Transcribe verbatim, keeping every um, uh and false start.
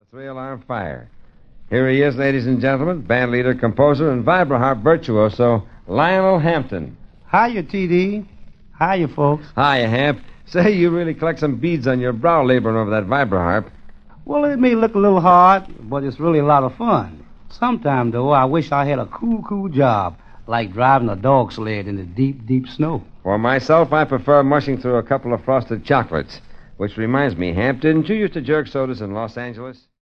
Three-alarm fire. Here he is, ladies and gentlemen, band leader, composer, and vibraharp virtuoso, Lionel Hampton. Hiya, T D. Hiya, folks. Hiya, Hamp. Say, you really collect some beads on your brow laboring over that vibraharp. Well, it may look a little hard, but it's really a lot of fun. Sometime, though, I wish I had a cool, cool job, like driving a dog sled in the deep, deep snow. For myself, I prefer mushing through a couple of frosted chocolates. Which reminds me, Hamp, didn't you used to jerk sodas in Los Angeles?